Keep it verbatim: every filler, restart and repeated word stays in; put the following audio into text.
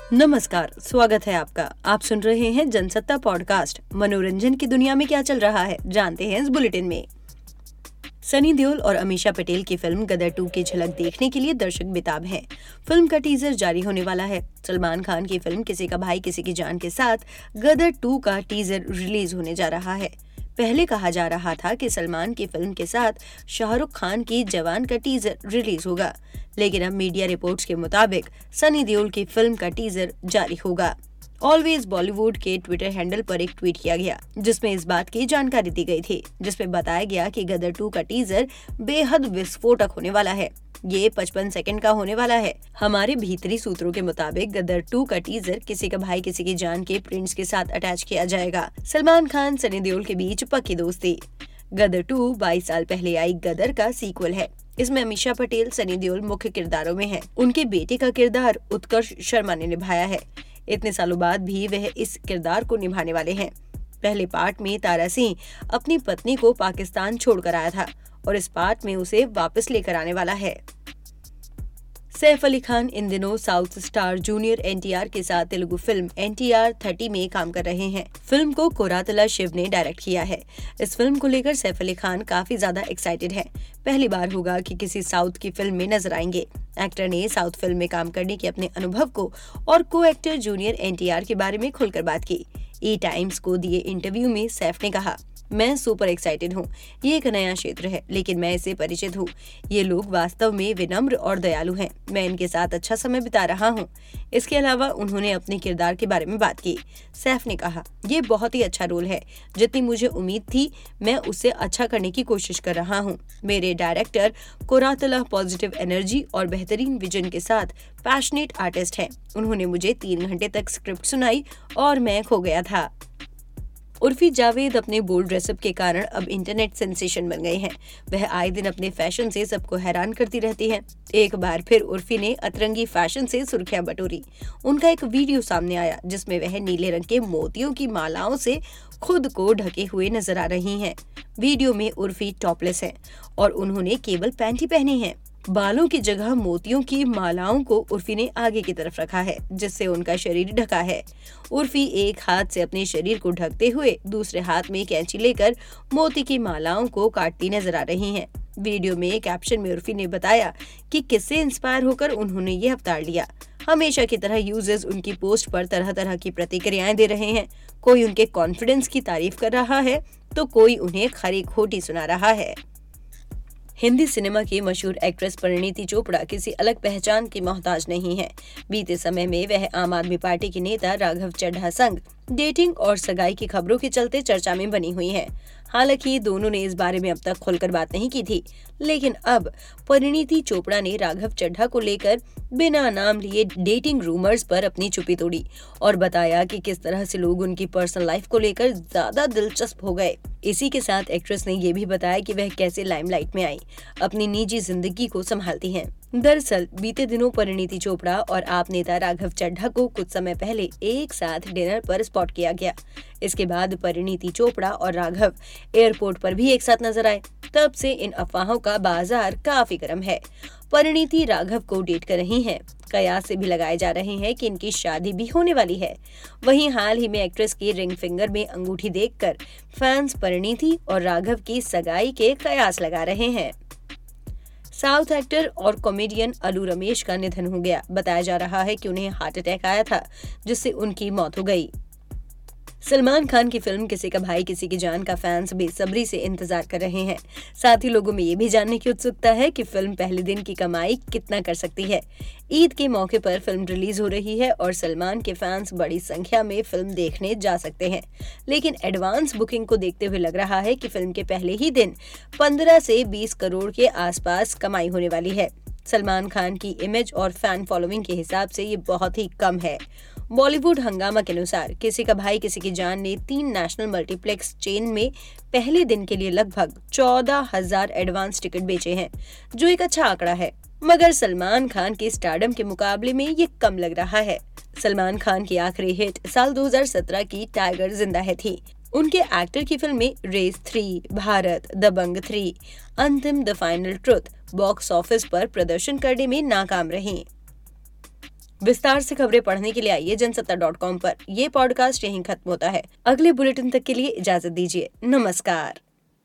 नमस्कार, स्वागत है आपका। आप सुन रहे हैं जनसत्ता पॉडकास्ट। मनोरंजन की दुनिया में क्या चल रहा है, जानते हैं इस बुलेटिन में। सनी देओल और अमीषा पटेल की फिल्म गदर टू की झलक देखने के लिए दर्शक बेताब हैं। फिल्म का टीजर जारी होने वाला है। सलमान खान की फिल्म किसी का भाई किसी की जान के साथ गदर टू का टीजर रिलीज होने जा रहा है। पहले कहा जा रहा था कि सलमान की फिल्म के साथ शाहरुख खान की जवान का टीजर रिलीज होगा, लेकिन अब मीडिया रिपोर्ट्स के मुताबिक सनी देओल की फिल्म का टीजर जारी होगा। ऑलवेज बॉलीवुड के ट्विटर हैंडल पर एक ट्वीट किया गया, जिसमें इस बात की जानकारी दी गई थी, जिसमें बताया गया कि गदर टू का टीजर बेहद विस्फोटक होने वाला है। ये पचपन सेकंड का होने वाला है। हमारे भीतरी सूत्रों के मुताबिक गदर टू का टीजर किसी का भाई किसी की जान के प्रिंट्स के साथ अटैच किया जाएगा। सलमान खान सनी देओल के बीच पक्की दोस्ती। गदर टू बाईस साल पहले आई गदर का सीक्वल है। इसमें अमीषा पटेल सनी देओल मुख्य किरदारों में हैं। उनके बेटे का किरदार उत्कर्ष शर्मा ने निभाया है। इतने सालों बाद भी वह इस किरदार को निभाने वाले हैं। पहले पार्ट में तारा सिंह अपनी पत्नी को पाकिस्तान छोड़कर आया था और इस पार्ट में उसे वापस लेकर आने वाला है। सैफ अली खान इन दिनों साउथ स्टार जूनियर एनटीआर के साथ तेलुगु फिल्म एनटीआर थर्टी में काम कर रहे हैं। फिल्म को कोरातला शिव ने डायरेक्ट किया है। इस फिल्म को लेकर सैफ अली खान काफी ज्यादा एक्साइटेड हैं। पहली बार होगा कि किसी साउथ की फिल्म में नजर आएंगे। एक्टर ने साउथ फिल्म में काम करने के अपने अनुभव को और को एक्टर जूनियर एनटीआर के बारे में खुलकर बात की। ई टाइम्स को दिए इंटरव्यू में सैफ ने कहा, मैं सुपर एक्साइटेड हूँ। ये एक नया क्षेत्र है, लेकिन मैं इससे परिचित हूँ। ये लोग वास्तव में विनम्र और दयालु हैं। मैं इनके साथ अच्छा समय बिता रहा हूँ। इसके अलावा उन्होंने अपने किरदार के बारे में बात की। सैफ ने कहा, ये बहुत ही अच्छा रोल है। जितनी मुझे उम्मीद थी, मैं उससे अच्छा करने की कोशिश कर रहा हूँ। मेरे डायरेक्टर कोरातला पॉजिटिव एनर्जी और बेहतरीन विजन के साथ पैशनेट आर्टिस्ट हैं। उन्होंने मुझे तीन घंटे तक स्क्रिप्ट सुनाई और मैं खो गया था। उर्फी जावेद अपने बोल्ड ड्रेसअप के कारण अब इंटरनेट सेंसेशन बन गए हैं। वह आए दिन अपने फैशन से सबको हैरान करती रहती हैं। एक बार फिर उर्फी ने अतरंगी फैशन से सुर्खियां बटोरी। उनका एक वीडियो सामने आया, जिसमें वह नीले रंग के मोतियों की मालाओं से खुद को ढके हुए नजर आ रही हैं। वीडियो में उर्फी टॉपलेस है और उन्होंने केवल पैंटी पहनी है। बालों की जगह मोतियों की मालाओं को उर्फी ने आगे की तरफ रखा है, जिससे उनका शरीर ढका है। उर्फी एक हाथ से अपने शरीर को ढकते हुए दूसरे हाथ में कैंची लेकर मोती की मालाओं को काटती नजर आ रही हैं। वीडियो में कैप्शन में उर्फी ने बताया कि किससे इंस्पायर होकर उन्होंने ये अवतार लिया। हमेशा की तरह यूजर्स उनकी पोस्ट पर तरह तरह की प्रतिक्रियाएं दे रहे हैं। कोई उनके कॉन्फिडेंस की तारीफ कर रहा है, तो कोई उन्हें खरी खोटी सुना रहा है। हिंदी सिनेमा की मशहूर एक्ट्रेस परिणीति चोपड़ा किसी अलग पहचान की मोहताज नहीं है। बीते समय में वह आम आदमी पार्टी के नेता राघव चड्ढा संग डेटिंग और सगाई की खबरों के चलते चर्चा में बनी हुई हैं। हालांकि दोनों ने इस बारे में अब तक खुलकर बात नहीं की थी, लेकिन अब परिणीति चोपड़ा ने राघव चड्ढा को लेकर बिना नाम लिए डेटिंग रूमर्स पर अपनी चुप्पी तोड़ी और बताया कि किस तरह से लोग उनकी पर्सनल लाइफ को लेकर ज्यादा दिलचस्प हो गए। इसी के साथ एक्ट्रेस ने ये भी बताया कि वह कैसे लाइमलाइट में आई, अपनी निजी जिंदगी को संभालती हैं। दरअसल बीते दिनों परिणीति चोपड़ा और आप नेता राघव चड्ढा को कुछ समय पहले एक साथ डिनर पर स्पॉट किया गया। इसके बाद परिणीति चोपड़ा और राघव एयरपोर्ट पर भी एक साथ नजर आए। तब से इन अफवाहों का बाजार काफी गर्म है। परिणीति राघव को डेट कर रही हैं। कयास से भी लगाए जा रहे हैं कि इनकी शादी भी होने वाली है। वहीं हाल ही में एक्ट्रेस की रिंग फिंगर में अंगूठी देखकर फैंस परिणीति और राघव की सगाई के कयास लगा रहे हैं। साउथ एक्टर और कॉमेडियन अलू रमेश का निधन हो गया। बताया जा रहा है कि उन्हें हार्ट अटैक आया था, जिससे उनकी मौत हो गई। सलमान खान की फिल्म किसी का भाई किसी की जान का फैंस बेसब्री से इंतजार कर रहे हैं। साथ ही लोगों में ये भी जानने की उत्सुकता है कि फिल्म पहले दिन की कमाई कितना कर सकती है। ईद के मौके पर फिल्म रिलीज हो रही है और सलमान के फैंस बड़ी संख्या में फिल्म देखने जा सकते हैं, लेकिन एडवांस बुकिंग को देखते हुए लग रहा है कि फिल्म के पहले ही दिन पंद्रह से बीस करोड़ के आसपास कमाई होने वाली है। सलमान खान की इमेज और फैन फॉलोइंग के हिसाब से ये बहुत ही कम है। बॉलीवुड हंगामा के अनुसार किसी का भाई किसी की जान ने तीन नेशनल मल्टीप्लेक्स चेन में पहले दिन के लिए लगभग चौदह हजार एडवांस टिकट बेचे हैं, जो एक अच्छा आंकड़ा है। मगर सलमान खान के स्टारडम के मुकाबले में ये कम लग रहा है। सलमान खान की आखिरी हिट साल दो हज़ार सत्रह की टाइगर जिंदा है थी। उनके एक्टर की फिल्में Race three, Bharat, Dabangg three, Antim, the final truth box office पर प्रदर्शन करने में नाकाम रहीं। विस्तार से खबरें पढ़ने के लिए आइए जनसत्ता डॉट कॉम पर। ये पॉडकास्ट यहीं खत्म होता है। अगले बुलेटिन तक के लिए इजाजत दीजिए। नमस्कार।